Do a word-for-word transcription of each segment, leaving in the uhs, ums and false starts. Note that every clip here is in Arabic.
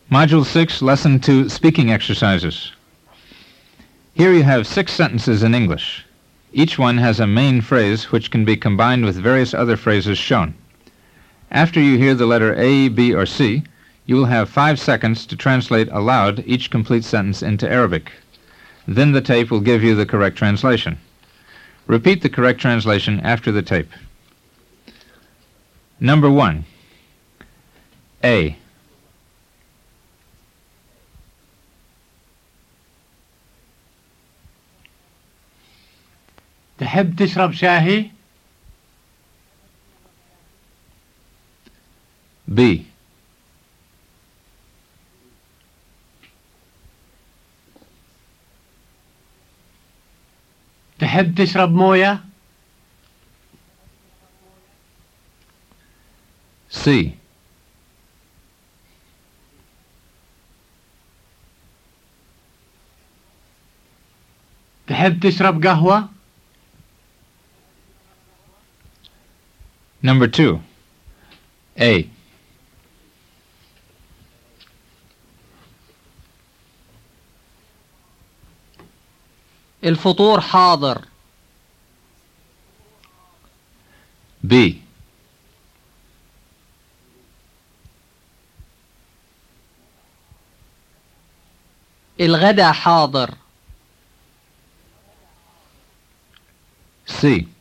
Module six, Lesson two, Speaking Exercises. Here you have six sentences in English. Each one has a main phrase which can be combined with various other phrases shown. After you hear the letter A, B, or C, you will have five seconds to translate aloud each complete sentence into Arabic. Then the tape will give you the correct translation. Repeat the correct translation after the tape. Number one. A. تحب تشرب شاهي؟ B. تحب تشرب موية؟ C. تحب تشرب قهوة؟ Number two. A. الفطور حاضر. B. الغدا حاضر. C.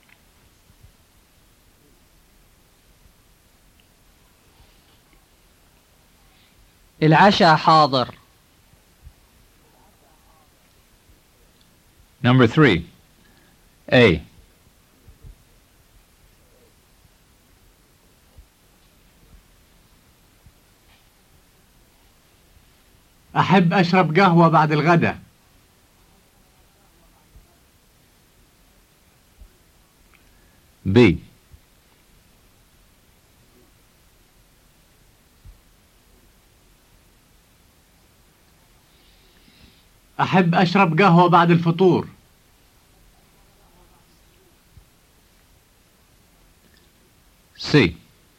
العشاء حاضر. Number three. A. أحب أشرب قهوة بعد الغداء. B. أحب أشرب قهوة بعد الفطور. C.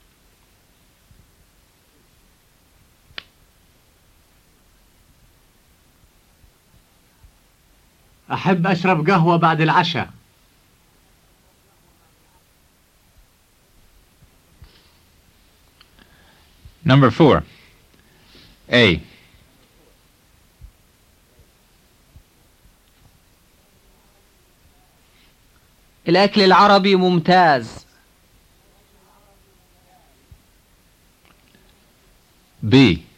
أحب أشرب قهوة بعد العشاء. Number four. A. الأكل العربي ممتاز. B.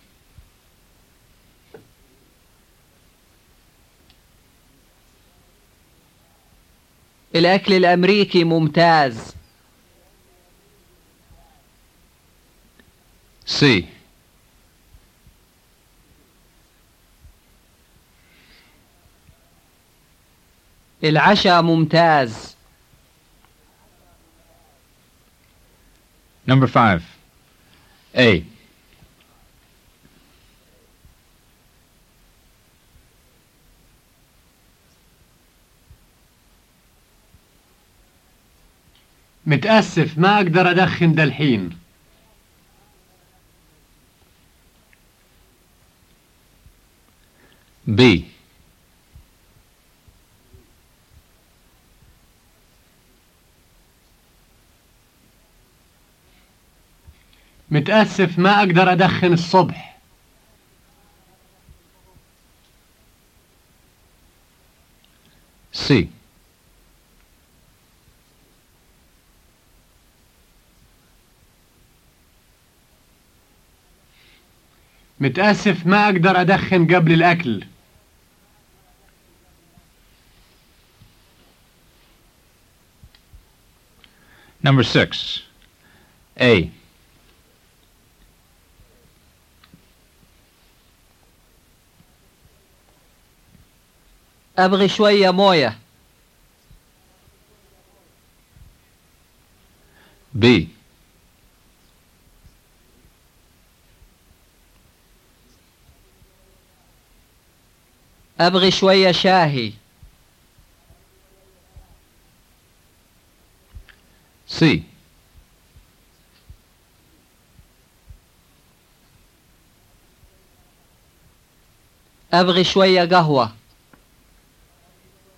الأكل الأمريكي ممتاز. C. العشاء ممتاز. Number five. A. متأسف ما أقدر أدخن دالحين. B. متأسف ما أقدر أدخن الصبح. C. متأسف ما أقدر أدخن قبل الأكل. Number six. A. أبغي شوية موية. B. أبغي شوية شاهي. C. أبغي شوية قهوة.